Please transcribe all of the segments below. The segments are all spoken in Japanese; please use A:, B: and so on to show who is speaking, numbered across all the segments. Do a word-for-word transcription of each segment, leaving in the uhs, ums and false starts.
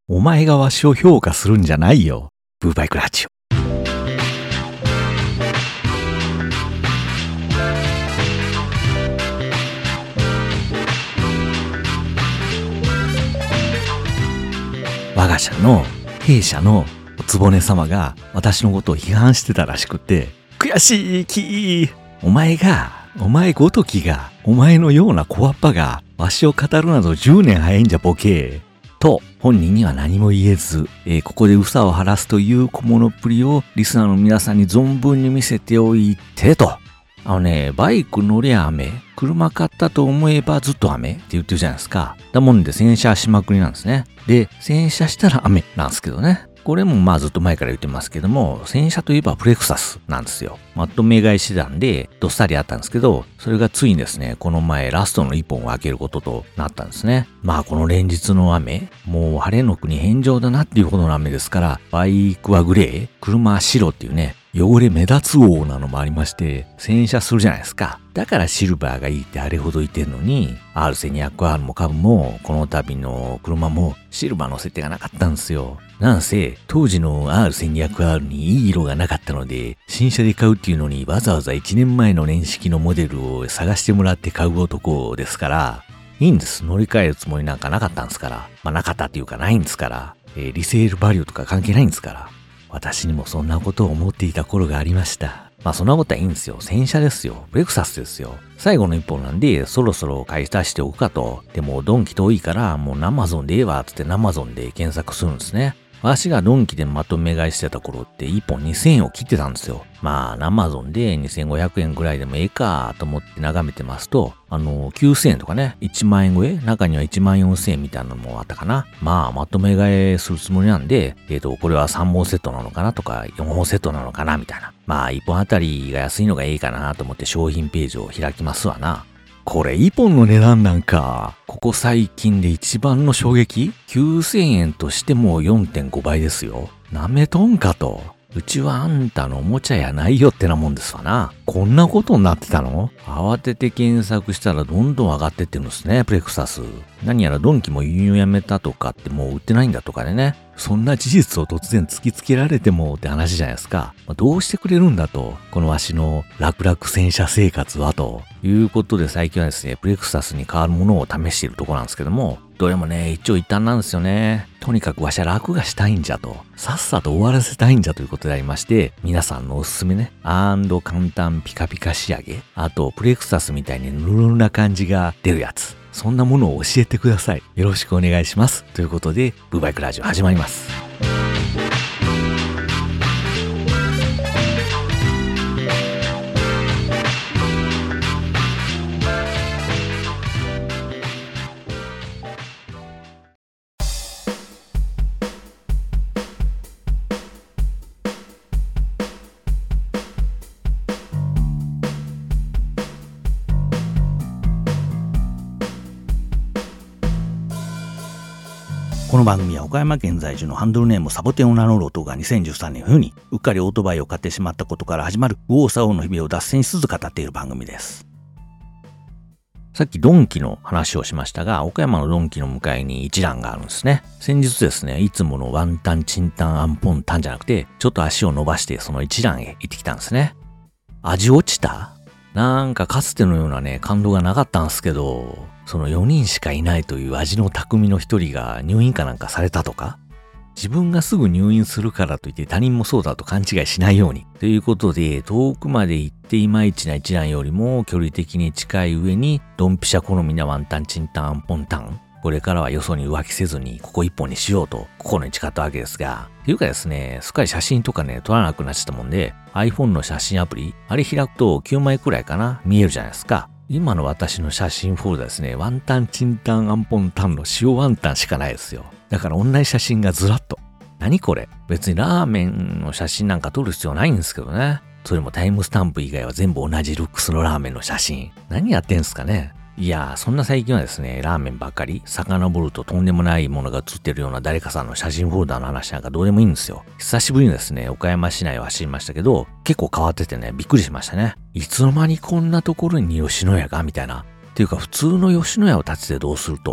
A: お前がわしを評価するんじゃないよ。ブーバイクラジオ。我が社の弊社のおつぼね様が私のことを批判してたらしくて、悔しいきお前が、お前ごときが、お前のような小わっぱがわしを語るなどじゅうねん早いんじゃボケと本人には何も言えず、えー、ここでうさを晴らすという小物っぷりをリスナーの皆さんに存分に見せておいてと。あのね、バイク乗りゃ雨、車買ったと思えばずっと雨って言ってるじゃないですか。だもんで洗車しまくりなんですね。で、洗車したら雨なんですけどね。これもまあずっと前から言ってますけども、洗車といえばプレクサスなんですよ。まとめ買いしてたんで、どっさりあったんですけど、それがついにですね、この前ラストの一本を開けることとなったんですね。まあこの連日の雨、もう晴れの国返上だなっていうほどの雨ですから、バイクはグレー、車は白っていうね、汚れ目立つ王なのもありまして、洗車するじゃないですか。だからシルバーがいいってあれほど言ってるのに、アールせんにひゃくアール も株も、この度の車もシルバーの設定がなかったんですよ。なんせ、当時の アールせんにひゃくアール にいい色がなかったので、新車で買うっていうのにわざわざいちねんまえの年式のモデルを探してもらって買う男ですから、いいんです。乗り換えるつもりなんかなかったんですから。まあなかったっていうかないんですから。えー、リセールバリューとか関係ないんですから。私にもそんなことを思っていた頃がありました。まあそんなことはいいんですよ。洗車ですよ。レクサスですよ。最後の一本なんで、そろそろ買い足しておくかと。でもドンキ遠いから、もうナマゾンでええわ、つってナマゾンで検索するんですね。私がドンキでまとめ買いしてた頃っていっぽんにせんえんを切ってたんですよ。まあ、ナマゾンでにせんごひゃくえんぐらいでもええかと思って眺めてますと、あの、きゅうせんえんとかね、いちまんえん超え中にはいちまんよんせんえんみたいなのもあったかな。まあ、まとめ買いするつもりなんで、えっと、これはさんぼんセットなのかなとか、よんほんセットなのかなみたいな。まあ、いっぽんあたりが安いのがいいかなと思って商品ページを開きますわな。これ一本の値段なんか、ここ最近で一番の衝撃 ?きゅうせんえんとしても よんてんごばいですよ。なめとんかと。うちはあんたのおもちゃやないよってなもんですわな。こんなことになってたの？慌てて検索したらどんどん上がってってるんですね、プレクサス。何やらドンキも輸入やめたとかってもう売ってないんだとかでね。そんな事実を突然突きつけられてもって話じゃないですか。どうしてくれるんだと。このわしの楽々洗車生活はということで最近はですね、プレクサスに代わるものを試しているところなんですけども、どれもね、一長一短なんですよね。とにかくわしは楽がしたいんじゃと。さっさと終わらせたいんじゃということでありまして、皆さんのおすすめね、アンド簡単ピカピカ仕上げ、あとプレクサスみたいにヌルヌルな感じが出るやつ。そんなものを教えてください。よろしくお願いします。ということで、ブーバイクラジオ始まります。この番組は岡山県在住のハンドルネームサボテンを名乗る男がにせんじゅうさんねん冬にうっかりオートバイを買ってしまったことから始まる右往左往の日々を脱線しつつ語っている番組です。さっきドンキの話をしましたが、岡山のドンキの向かいに一蘭があるんですね。先日ですね、いつものワンタン、チンタン、アンポンタンじゃなくて、ちょっと足を伸ばしてその一蘭へ行ってきたんですね。味落ちた？なんかかつてのようなね、感動がなかったんですけど、そのよにんしかいないという味の匠の一人が入院かなんかされたとか、自分がすぐ入院するからといって他人もそうだと勘違いしないように。ということで、遠くまで行っていまいちな一蘭よりも距離的に近い上に、ドンピシャ好みなワンタン、チンタン、アンポンタン。これからはよそに浮気せずにここ一本にしようと心に誓ったわけですが、っていうかですね、すっかり写真とかね、撮らなくなっちゃったもんで、iPhone の写真アプリ、あれ開くときゅうまいくらいかな、見えるじゃないですか。今の私の写真フォルダですね、ワンタン、チンタン、アンポンタンの塩ワンタンしかないですよ。だから同じ写真がずらっと。何これ？別にラーメンの写真なんか撮る必要ないんですけどね。それもタイムスタンプ以外は全部同じルックスのラーメンの写真。何やってんすかね？いやー、そんな最近はですね、ラーメンばっかり、遡るととんでもないものが写ってるような誰かさんの写真フォルダの話なんかどうでもいいんですよ。久しぶりにですね、岡山市内を走りましたけど、結構変わっててね、びっくりしましたね。いつの間にこんなところに吉野家がみたいな。っていうか普通の吉野家を建ててどうすると、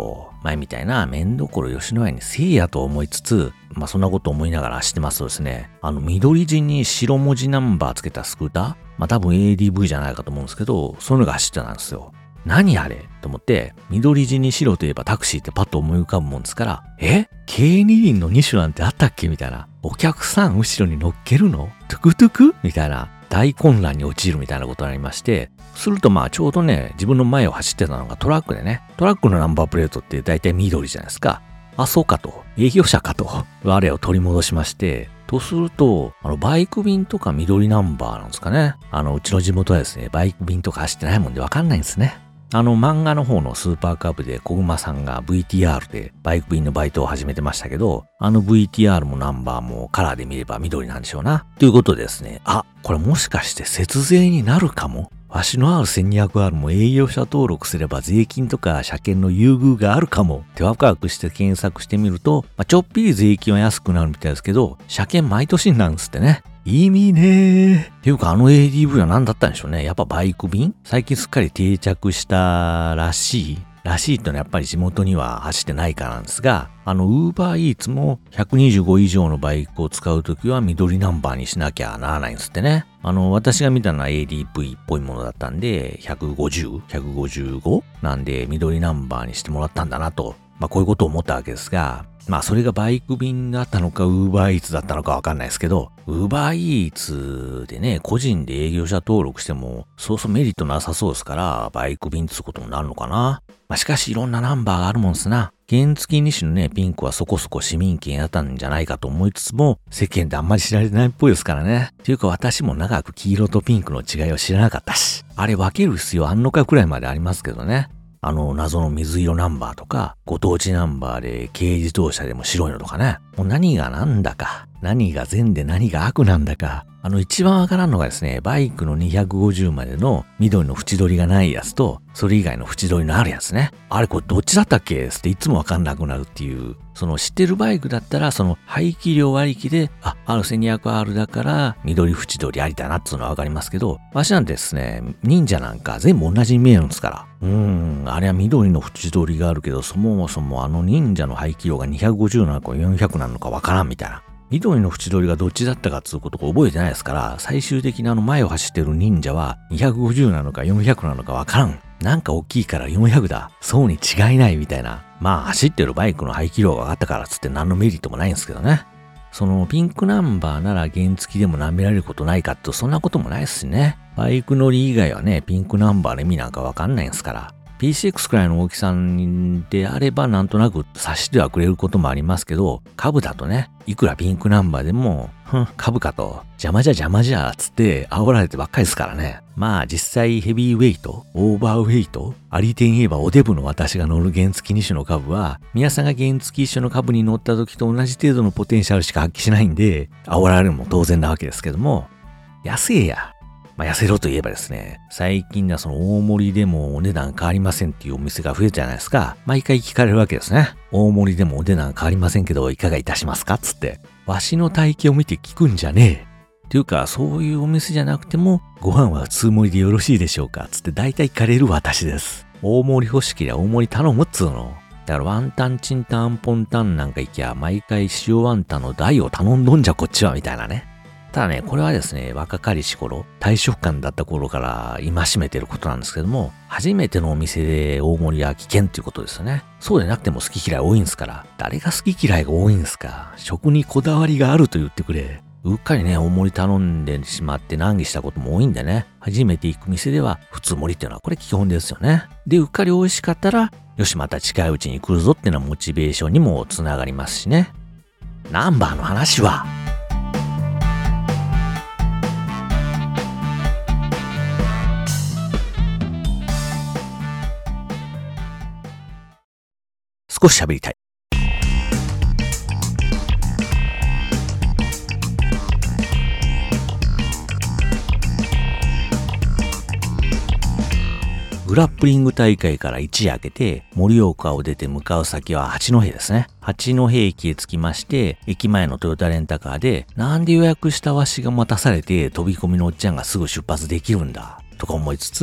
A: 前みたいな面どころ吉野家にせいやと思いつつ、まあそんなこと思いながら走ってますとですね、あの緑地に白文字ナンバーつけたスクーター、まあ多分 エーディーブイ じゃないかと思うんですけど、そういうのが走ってたんですよ。何あれと思って、緑地に白といえばタクシーってパッと思い浮かぶもんですから、え ケーに 輪のに種なんてあったっけみたいな。お客さん後ろに乗っけるのトゥクトゥクみたいな。大混乱に陥るみたいなことになりまして、するとまあちょうどね、自分の前を走ってたのがトラックでね、トラックのナンバープレートって大体緑じゃないですか。あ、そうかと。営業者かと。我を取り戻しまして、とすると、あの、バイク便とか緑ナンバーなんですかね。あの、うちの地元はですね、バイク便とか走ってないもんでわかんないんですね。あの、漫画の方のスーパーカブで小熊さんが ブイティーアール でバイク便のバイトを始めてましたけど、あの ブイティーアール もナンバーもカラーで見れば緑なんでしょうな。ということでですね、あ、これもしかして節税になるかも。わしの アールせんにひゃくアール も営業者登録すれば税金とか車検の優遇があるかもってワクワクして検索してみると、まあ、ちょっぴり税金は安くなるみたいですけど、車検毎年になるんですってね。意味ねー。っていうかあの エーディーブイ は何だったんでしょうね。やっぱバイク便最近すっかり定着したらしい。らしいってのはやっぱり地元には走ってないからなんですが、あの、ウーバーイーツもひゃくにじゅうご以上のバイクを使うときは緑ナンバーにしなきゃならないんですってね。あの、私が見たのは エーディーブイ っぽいものだったんで、ひゃくごじゅう、ひゃくごじゅうごなんで緑ナンバーにしてもらったんだなと。まあこういうことを思ったわけですが、まあそれがバイク便だったのかウーバーイーツだったのかわかんないですけど、ウーバーイーツでね、個人で営業者登録しても、そうそうメリットなさそうですから、バイク便つうことになるのかな。まあしかしいろんなナンバーがあるもんすな。原付に種のね、ピンクはそこそこ市民権やったんじゃないかと思いつつも、世間であんまり知られてないっぽいですからね。というか私も長く黄色とピンクの違いを知らなかったし、あれ分ける必要あんのかくらいまでありますけどね。あの謎の水色ナンバーとか、ご当地ナンバーで軽自動車でも白いのとかね。もう何がなんだか、何が善で何が悪なんだか。あの一番わからんのがですね、バイクのにひゃくごじゅうまでの緑の縁取りがないやつと、それ以外の縁取りのあるやつね。あれこれどっちだったっけっていつもわかんなくなるっていう。その知ってるバイクだったら、その排気量割引で、あ、アールせんにひゃくアール だから緑縁取りありだなっていうのはわかりますけど、わしなんてですね、忍者なんか全部同じに見えるんですから。うーん、あれは緑の縁取りがあるけど、そもそもあの忍者の排気量がにひゃくごじゅうなのかよんひゃくなのかわからんみたいな。緑の縁取りがどっちだったかっつうことを覚えてないですから、最終的なあの前を走ってる忍者はにひゃくごじゅうなのかよんひゃくなのかわからん。なんか大きいからよんひゃくだ。そうに違いないみたいな。まあ走ってるバイクの排気量が上がったからっつって何のメリットもないんですけどね。そのピンクナンバーなら原付でも舐められることないかってそんなこともないっすね。バイク乗り以外はね、ピンクナンバーの意味なんかわかんないんですから。ピーシーエックス くらいの大きさであればなんとなく察してはくれることもありますけど、株だとね、いくらピンクナンバーでも、ふん、株かと、邪魔じゃ邪魔じゃ、つって煽られてばっかりですからね。まあ実際ヘビーウェイト、オーバーウェイト、ありてん言えばおデブの私が乗る原付に種の株は、皆さんが原付一種の株に乗った時と同じ程度のポテンシャルしか発揮しないんで、煽られるのも当然なわけですけども、安えや。まあ、痩せろといえばですね、最近ではその大盛りでもお値段変わりませんっていうお店が増えたじゃないですか。毎回聞かれるわけですね。大盛りでもお値段変わりませんけど、いかがいたしますかつって。わしの体型を見て聞くんじゃねえ。っていうか、そういうお店じゃなくても、ご飯は通盛りでよろしいでしょうかつって大体聞かれる私です。大盛り欲しけりゃ大盛り頼むっつうの。だからワンタンチンタンポンタンなんか行きゃ、毎回塩ワンタンの大を頼んどんじゃこっちはみたいなね。ただね、これはですね、若かりし頃、退職官だった頃から戒めてることなんですけども、初めてのお店で大盛りは危険っていうことですよね。そうでなくても好き嫌い多いんですから、誰が好き嫌いが多いんですか。食にこだわりがあると言ってくれ。うっかりね、大盛り頼んでしまって難儀したことも多いんでね、初めて行く店では普通盛りっていうのはこれ基本ですよね。で、うっかり美味しかったら、よしまた近いうちに来るぞっていうのはモチベーションにもつながりますしね。ナンバーの話は、少し喋りたい。グラップリング大会から一夜明けて、盛岡を出て向かう先は八戸ですね。八戸駅へ着きまして、駅前のトヨタレンタカーで、なんで予約したわしが待たされて飛び込みのおっちゃんがすぐ出発できるんだ、とか思いつつ、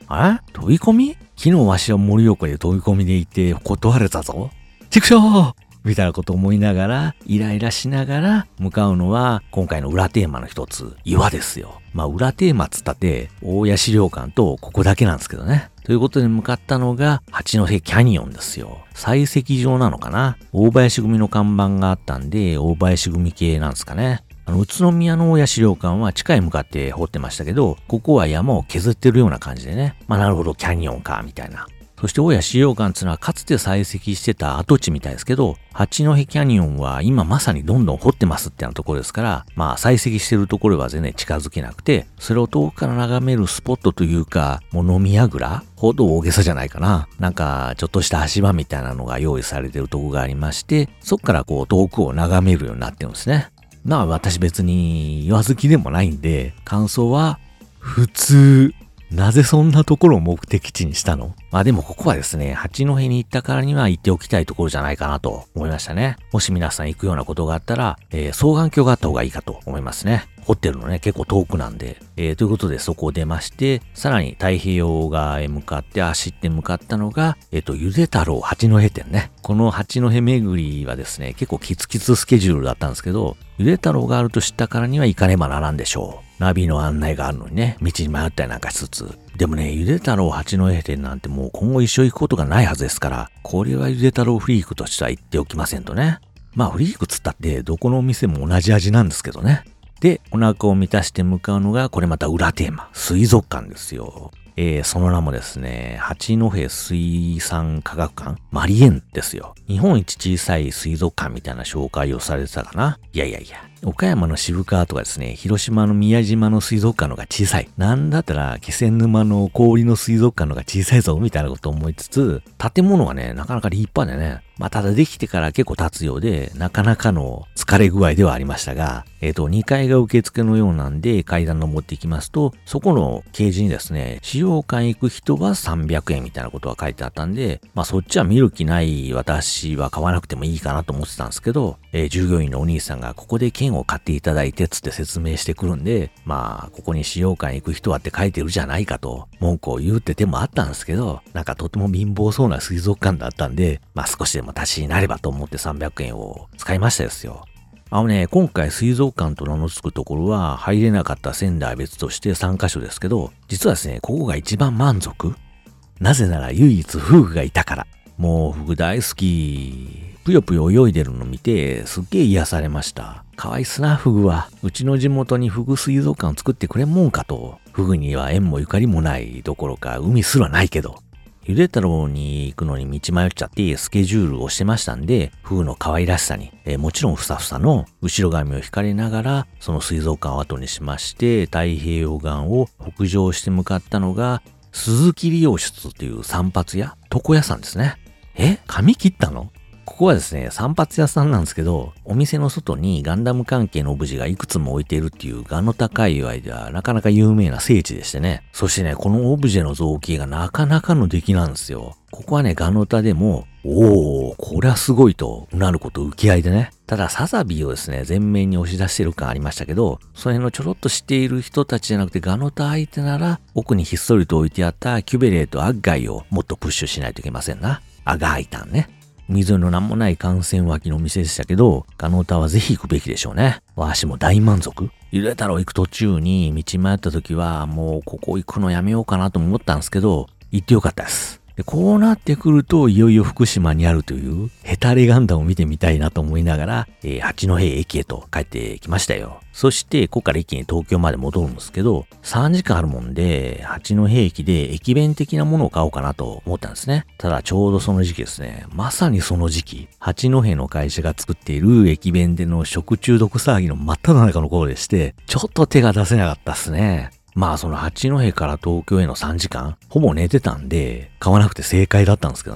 A: え飛び込み？昨日わしは盛岡で飛び込みで行って断れたぞ。畜生みたいなことを思いながら、イライラしながら向かうのは、今回の裏テーマの一つ、岩ですよ。まあ裏テーマっつったって、大谷資料館とここだけなんですけどね。ということで向かったのが、八戸キャニオンですよ。採石場なのかな？大林組の看板があったんで、大林組系なんですかね。あの、宇都宮の大谷資料館は地下へ向かって掘ってましたけど、ここは山を削ってるような感じでね。まあなるほど、キャニオンか、みたいな。そして大谷資料館っていうのはかつて採石してた跡地みたいですけど、八戸キャニオンは今まさにどんどん掘ってますってなところですから、まあ採石してるところは全然近づけなくて、それを遠くから眺めるスポットというか、物見櫓ほど大げさじゃないかな。なんかちょっとした足場みたいなのが用意されてるところがありまして、そっからこう遠くを眺めるようになってるんですね。まあ私別に岩好きでもないんで、感想は普通。なぜそんなところを目的地にしたの？まあでもここはですね、八戸に行ったからには行っておきたいところじゃないかなと思いましたね。もし皆さん行くようなことがあったら、えー、双眼鏡があった方がいいかと思いますね。掘ってるのね、結構遠くなんで。えー、ということでそこを出まして、さらに太平洋側へ向かって走って向かったのが、えっと、ゆで太郎八戸店ね。この八戸巡りはですね、結構キツキツスケジュールだったんですけど、ゆで太郎があると知ったからには行かねばならんでしょう。ナビの案内があるのにね、道に迷ったりなんかしつつ。でもね、ゆで太郎八戸店なんてもう今後一生行くことがないはずですから、これはゆで太郎フリークとしては言っておきませんとね。まあフリークつったってどこのお店も同じ味なんですけどね。で、お腹を満たして向かうのが、これまた裏テーマ、水族館ですよ。えー、その名もですね、八戸水産科学館マリエンですよ。日本一小さい水族館みたいな紹介をされてたかな。いやいやいや。岡山の渋川とかですね、広島の宮島の水族館のが小さい。なんだったら気仙沼の氷の水族館のが小さいぞみたいなことを思いつつ、建物はね、なかなか立派でね、まあただできてから結構経つようで、なかなかの疲れ具合ではありましたが、えっと、にかいが受付のようなんで階段登っていきますと、そこの掲示にですね、資料館行く人はさんびゃくえんみたいなことが書いてあったんで、まあそっちは見る気ない私は買わなくてもいいかなと思ってたんですけど、えー、従業員のお兄さんがここで券を買っていただいてつって説明してくるんで、まあここに資料館行く人はって書いてるじゃないかと文句を言うって手もあったんですけど、なんかとても貧乏そうな水族館だったんで、まあ少しでも足しになればと思ってさんびゃくえんを使いましたですよ。あのね、今回水族館と名の付くところは入れなかった仙台別としてさんカ所ですけど、実はですね、ここが一番満足。なぜなら唯一フグがいたから。もうフグ大好き。ぷよぷよ泳いでるの見てすっげえ癒されました。かわいいっすな、フグは。うちの地元にフグ水族館を作ってくれんもんかと。フグには縁もゆかりもないどころか海すらないけど。ゆで太郎に行くのに道迷っちゃってスケジュールをしてましたんで、フグの可愛らしさに、えー、もちろんふさふさの後ろ髪を引かれながら、その水族館を後にしまして、太平洋岸を北上して向かったのが、鈴木理容室っていう散髪屋、床屋さんですね。え？髪切ったの？ここはですね、散髪屋さんなんですけど、お店の外にガンダム関係のオブジェがいくつも置いているっていうガノタ界隈ではなかなか有名な聖地でしてね。そしてね、このオブジェの造形がなかなかの出来なんですよ。ここはね、ガノタでも、おー、これはすごいとうなること受け合いでね。ただ、サザビーをですね、前面に押し出してる感ありましたけど、その辺のちょろっと知っている人たちじゃなくて、ガノタ相手なら、奥にひっそりと置いてあったキュベレーとアッガイをもっとプッシュしないといけませんな。アガイタンね。水のなんもない幹線脇のお店でしたけど、ガノタはぜひ行くべきでしょうね。わしも大満足。ゆで太郎行く途中に道迷った時は、もうここ行くのやめようかなと思ったんですけど、行ってよかったです。でこうなってくると、いよいよ福島にあるという、ヘタレガンダムを見てみたいなと思いながら、えー、八戸駅へと帰ってきましたよ。そして、ここから一気に東京まで戻るんですけど、さんじかんあるもんで、八戸駅で駅弁的なものを買おうかなと思ったんですね。ただ、ちょうどその時期ですね。まさにその時期、八戸の会社が作っている駅弁での食中毒騒ぎの真っ只中の頃でして、ちょっと手が出せなかったっすね。まあその八戸から東京へのさんじかん、ほぼ寝てたんで、買わなくて正解だったんですけどね。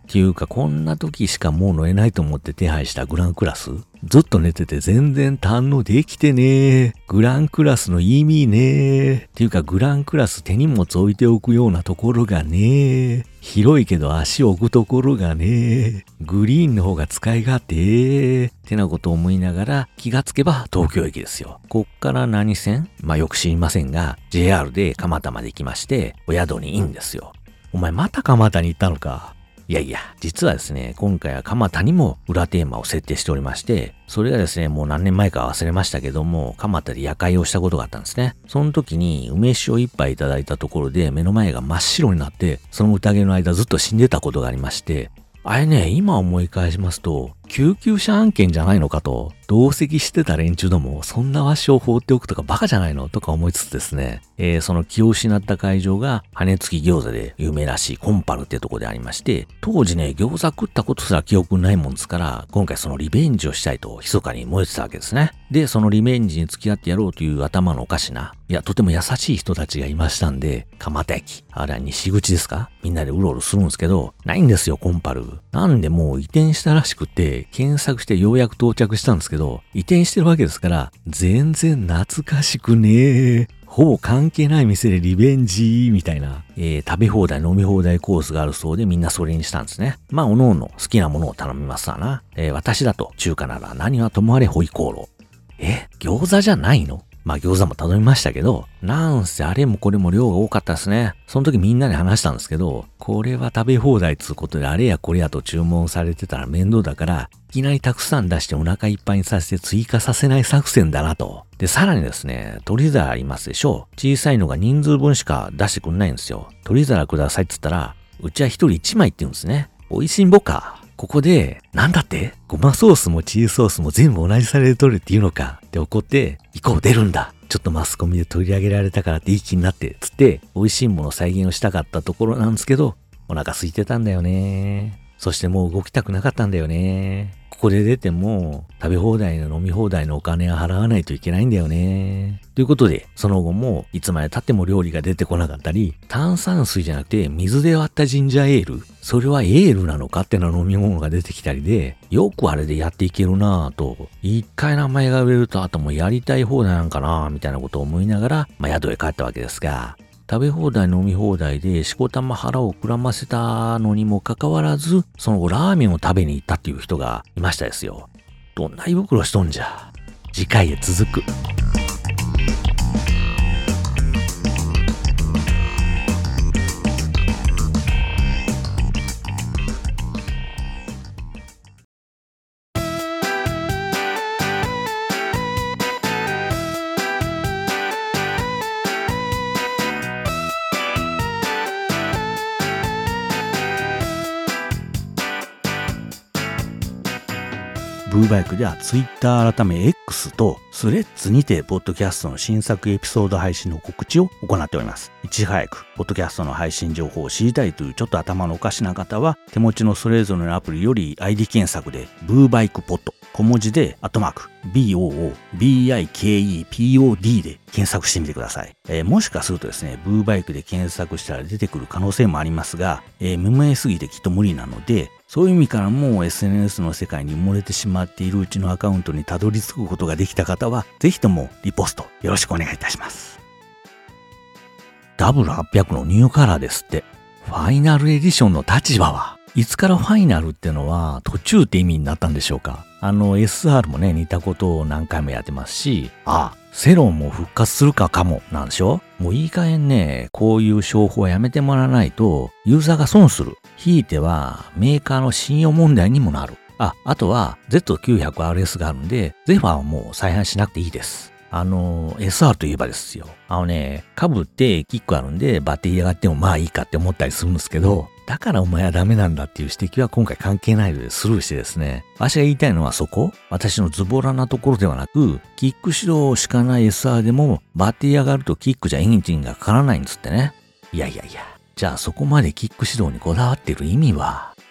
A: っていうか、こんな時しかもう乗れないと思って手配したグランクラス、ずっと寝てて全然堪能できてねー。グランクラスの意味ねー。っていうか、グランクラス手荷物置いておくようなところがねー。広いけど足置くところがねー。グリーンの方が使い勝手ー。ってなことを思いながら、気がつけば東京駅ですよ。こっから何線？まあよく知りませんが、ジェイアール で蒲田まで行きまして、お宿にいいんですよ。お前また蒲田に行ったのか。いやいや、実はですね、今回は蒲田にも裏テーマを設定しておりまして、それがですね、もう何年前か忘れましたけども、蒲田で夜会をしたことがあったんですね。その時に梅酒を一杯いただいたところで目の前が真っ白になって、その宴の間ずっと死んでたことがありまして、あれね、今思い返しますと、救急車案件じゃないのかと、同席してた連中ども、そんな場所を放っておくとかバカじゃないのとか思いつつですね、えー、その気を失った会場が羽付き餃子で有名らしいコンパルってとこでありまして、当時ね、餃子食ったことすら記憶ないもんですから、今回そのリベンジをしたいと密かに燃えてたわけですね。で、そのリベンジに付き合ってやろうという頭のおかしな、いや、とても優しい人たちがいましたんで、蒲田駅、あれは西口ですか？みんなでうろうろするんですけど、ないんですよ、コンパル。なんでもう移転したらしくて、検索してようやく到着したんですけど、移転してるわけですから、全然懐かしくねえ。ほぼ関係ない店でリベンジみたいな、えー、食べ放題飲み放題コースがあるそうでみんなそれにしたんですね。まあ、おのおの好きなものを頼みますわな。えー、私だと中華なら何はともあれホイコーロー。え、餃子じゃないの？まあ餃子も頼みましたけど、なんせあれもこれも量が多かったですね。その時みんなで話したんですけど、これは食べ放題つうことであれやこれやと注文されてたら面倒だから、いきなりたくさん出してお腹いっぱいにさせて追加させない作戦だなと。で、さらにですね、取り皿ありますでしょ。小さいのが人数分しか出してくんないんですよ。取り皿くださいって言ったら、うちは一人一枚って言うんですね。美味しんぼか。ここで、なんだってごまソースもチーズソースも全部同じされで取るって言うのかって怒って、行こう出るんだ。ちょっとマスコミで取り上げられたからっていい気になって、つって、美味しいもの再現をしたかったところなんですけど、お腹空いてたんだよね。そしてもう動きたくなかったんだよね。ここで出ても、食べ放題の飲み放題のお金は払わないといけないんだよね。ということで、その後も、いつまで経っても料理が出てこなかったり、炭酸水じゃなくて水で割ったジンジャーエール、それはエールなのかってな飲み物が出てきたりで、よくあれでやっていけるなぁと、一回名前が売れるとあともやりたい放題なんかなぁみたいなことを思いながら、まあ宿へ帰ったわけですが、食べ放題飲み放題でしこたま腹をくらませたのにもかかわらず、その後ラーメンを食べに行ったっていう人がいましたですよ。どんな胃袋しとんじゃ。次回へ続く。
B: ブーバイクではツイッター改め X とスレッズにてポッドキャストの新作エピソード配信の告知を行っております。いち早くポッドキャストの配信情報を知りたいというちょっと頭のおかしな方は手持ちのそれぞれのアプリより アイディー 検索でブーバイクポッド小文字でアットマーク ビーオーオービーアイケーイーピーオーディー で検索してみてください。えー、もしかするとですね、ブーバイクで検索したら出てくる可能性もありますが、えー、無名すぎてきっと無理なので、そういう意味からも エスエヌエス の世界に埋もれてしまっているうちのアカウントにたどり着くことができた方は、ぜひともリポストよろしくお願いいたします。
A: ダブルはっぴゃく のニューカラーですって。ファイナルエディションの立場はいつからファイナルってのは途中って意味になったんでしょうか。あの エスアール もね、似たことを何回もやってますし、ああ、セロンも復活するかかもなんでしょ。もういい加減ね、こういう商法はやめてもらわないとユーザーが損する。ひいてはメーカーの信用問題にもなる。あ、あとは ゼットきゅうひゃくアールエス があるんで、ゼファーはもう再販しなくていいです。あの、エスアール といえばですよ。あのね、被ってキックあるんでバッテリー上がってもまあいいかって思ったりするんですけど、だからお前はダメなんだっていう指摘は今回関係ないのでスルーしてですね、私が言いたいのはそこ、私のズボラなところではなく、キック指導しかない エスアール でもバッテリー上がるとキックじゃエンジンがかからないんですってね。いやいやいや、じゃあそこまでキック指導にこだわっている意味は、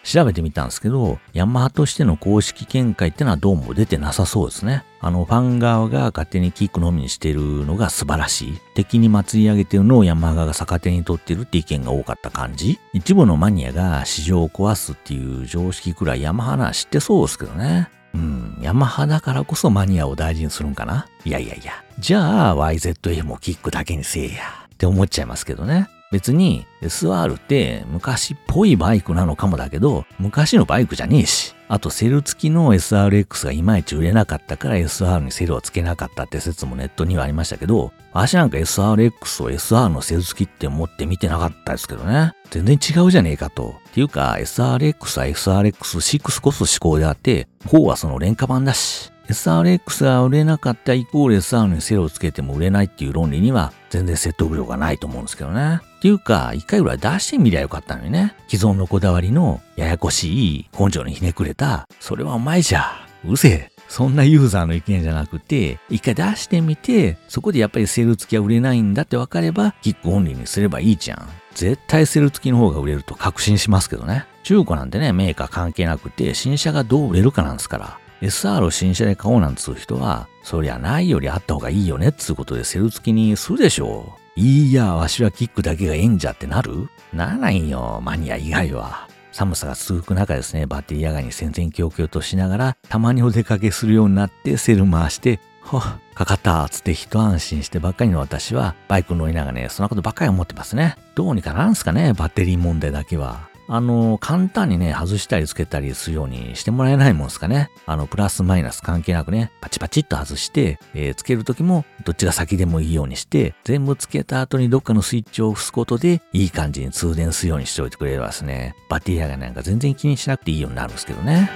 A: 調べてみたんですけど、ヤマハとしての公式見解ってのはどうも出てなさそうですね。あの、ファン側が勝手にキックのみにしているのが素晴らしい。敵に祭り上げてるのをヤマハが逆手に取ってるって意見が多かった感じ。一部のマニアが市場を壊すっていう常識くらいヤマハなら知ってそうですけどね。うん、ヤマハだからこそマニアを大事にするんかな。いやいやいや。じゃあ ワイゼットエフ もキックだけにせえや。って思っちゃいますけどね。別に エスアール って昔っぽいバイクなのかもだけど、昔のバイクじゃねえし。あとセル付きの エスアールエックス がいまいち売れなかったから エスアール にセルを付けなかったって説もネットにはありましたけど、私なんか エスアールエックス を エスアール のセル付きって思って見てなかったですけどね。全然違うじゃねえかと。っていうか エスアールエックス は エスアールエックスシックス こそ思考であって、フォーはその廉価版だし。エスアールエックス が売れなかったイコール エスアール にセルをつけても売れないっていう論理には全然説得力がないと思うんですけどね。っていうか、一回ぐらい出してみりゃよかったのにね。既存のこだわりのややこしい根性にひねくれた、それはお前じゃ。うるせえ。そんなユーザーの意見じゃなくて、一回出してみて、そこでやっぱりセル付きは売れないんだって分かれば、キックオンリーにすればいいじゃん。絶対セル付きの方が売れると確信しますけどね。中古なんてね、メーカー関係なくて、新車がどう売れるかなんですから。エスアール を新車で買おうなんつう人は、そりゃないよりあった方がいいよねっつうことでセル付きにするでしょう。いや、わしはキックだけがええんじゃってなる？ならないんよ、マニア以外は。寒さが続く中ですね、バッテリー野外に戦々恐々としながら、たまにお出かけするようになってセル回して、ほっ、かかったーつって一安心してばっかりの私は、バイク乗りながらね、そんなことばっかり思ってますね。どうにかなんすかね、バッテリー問題だけは。あの、簡単にね、外したりつけたりするようにしてもらえないもんですかね。あの、プラスマイナス関係なくね、パチパチっと外して、えー、つけるときもどっちが先でもいいようにして、全部つけた後にどっかのスイッチを押すことで、いい感じに通電するようにしておいてくれればですね、バッテリーがなんか全然気にしなくていいようになるんですけどね。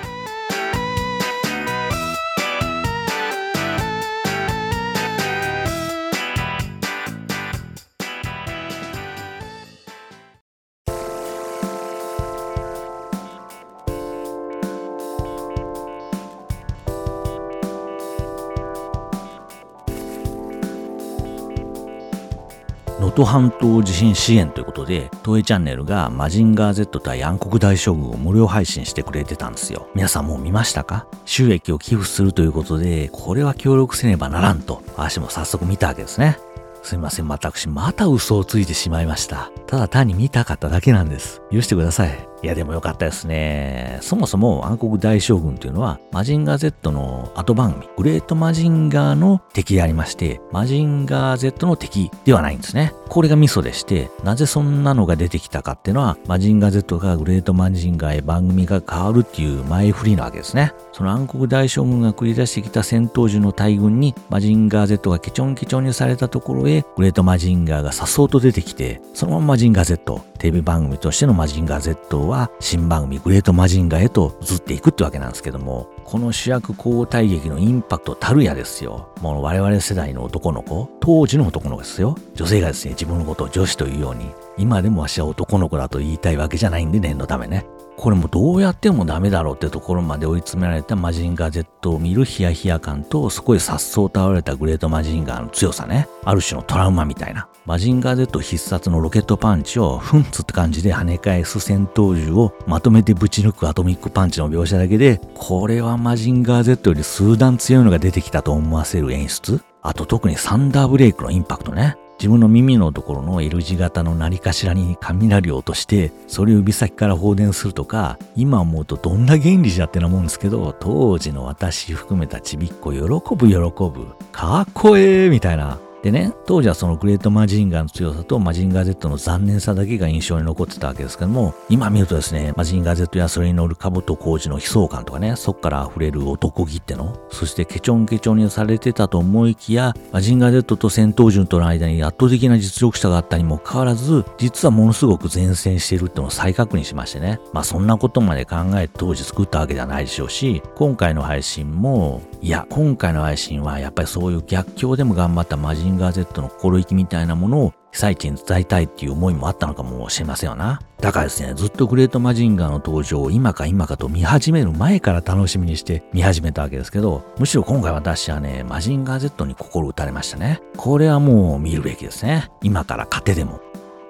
A: 能登半島地震支援ということで、東映チャンネルがマジンガー Z 対暗黒大将軍を無料配信してくれてたんですよ。皆さんもう見ましたか？収益を寄付するということで、これは協力せねばならんと、私も早速見たわけですね。すいません、私また嘘をついてしまいました。ただ単に見たかっただけなんです。許してください。いやでもよかったですね。そもそも暗黒大将軍というのはマジンガー Z の後番組グレートマジンガーの敵でありまして、マジンガー Z の敵ではないんですね。これがミソでして、なぜそんなのが出てきたかっていうのは、マジンガー Z がグレートマジンガーへ番組が変わるっていう前振りなわけですね。その暗黒大将軍が繰り出してきた戦闘時の大軍にマジンガー Z がケチョンケチョンにされたところへグレートマジンガーが颯爽と出てきて、そのままマジンガー Z、テレビ番組としてのマジンガー Z は新番組グレートマジンガーへと移っていくってわけなんですけども、この主役交代劇のインパクトたるやですよ。もう我々世代の男の子、当時の男の子ですよ。女性がですね、自分のことを女子というように、今でも私は男の子だと言いたいわけじゃないんで念のためね。これもどうやってもダメだろうってところまで追い詰められたマジンガー Z を見るヒヤヒヤ感と、そこへ颯爽と現れたグレートマジンガーの強さね。ある種のトラウマみたいな。マジンガー Z 必殺のロケットパンチをフンツって感じで跳ね返す戦闘銃をまとめてぶち抜くアトミックパンチの描写だけで、これはマジンガー Z より数段強いのが出てきたと思わせる演出。あと特にサンダーブレイクのインパクトね。自分の耳のところの L 字型の何かしらに雷を落として、それを指先から放電するとか、今思うとどんな原理じゃってなもんですけど、当時の私含めたちびっこ喜ぶ喜ぶ。かっこええみたいな。でね、当時はそのグレートマジンガーの強さとマジンガー Z の残念さだけが印象に残ってたわけですけども、今見るとですね、マジンガー Z やそれに乗るカブトコウジの悲壮感とかね、そっから溢れる男気っての、そしてケチョンケチョンにされてたと思いきや、マジンガー Z と戦闘順との間に圧倒的な実力者があったにもかかわらず、実はものすごく前線しているってのを再確認しましてね。まあそんなことまで考えて当時作ったわけではないでしょうし、今回の配信も、いや、今回の配信はやっぱりそういう逆境でも頑張ったマジンガー Z の心意気みたいなものを被災地に伝えたいっていう思いもあったのかもしれませんよな。だからですね、ずっとグレートマジンガーの登場を今か今かと見始める前から楽しみにして見始めたわけですけど、むしろ今回私はね、マジンガー Z に心打たれましたね。これはもう見るべきですね。今から糧でも。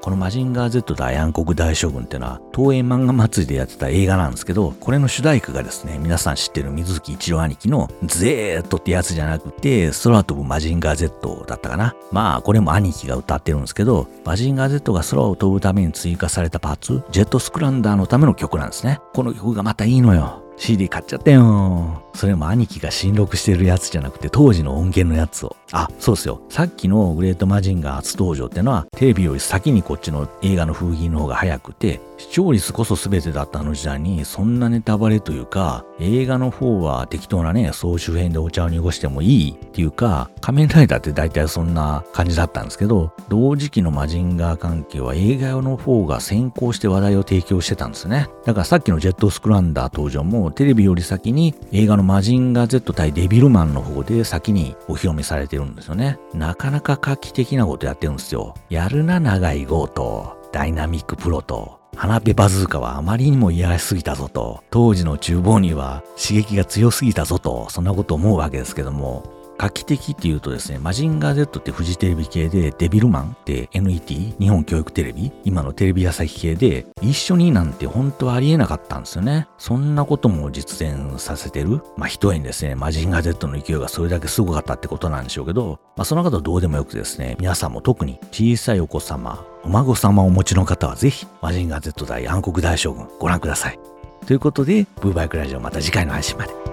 B: このマジンガー Z 大暗黒大将軍っていうのは東映漫画祭りでやってた映画なんですけど、これの主題歌がですね、皆さん知ってる水木一郎兄貴の Z ってやつじゃなくて空飛ぶマジンガー Z だったかな。まあこれも兄貴が歌ってるんですけど、マジンガー Z が空を飛ぶために追加されたパーツ、ジェットスクランダーのための曲なんですね。この曲がまたいいのよ。シーディー 買っちゃったよ。それも兄貴が新録してるやつじゃなくて当時の音源のやつを。あ、そうですよ。さっきのグレートマジンガー初登場ってのはテレビより先にこっちの映画の封印の方が早くて、視聴率こそ全てだったあの時代にそんなネタバレというか、映画の方は適当なね、総集編でお茶を濁してもいいっていうか、仮面ライダーって大体そんな感じだったんですけど、同時期のマジンガー関係は映画の方が先行して話題を提供してたんですね。だからさっきのジェットスクランダー登場もテレビより先に映画のマジンガー Z 対デビルマンの方で先にお披露目されてるんですよね。なかなか画期的なことやってるんですよ。やるな長い号とダイナミックプロと花ペバズーカはあまりにもいやらしすぎたぞと、当時の厨房には刺激が強すぎたぞと、そんなこと思うわけですけども、画期的っていうとですね、マジンガー Z ってフジテレビ系で、デビルマンって エヌイーティー 日本教育テレビ、今のテレビ朝日系で一緒になんて本当はありえなかったんですよね。そんなことも実現させてる。まあ一重にですね、マジンガー Z の勢いがそれだけすごかったってことなんでしょうけど、まあその方どうでもよくですね、皆さんも特に小さいお子様、お孫様をお持ちの方はぜひマジンガー Z 大暗黒大将軍ご覧ください。ということで、ブーバイクラジオまた次回の配信まで。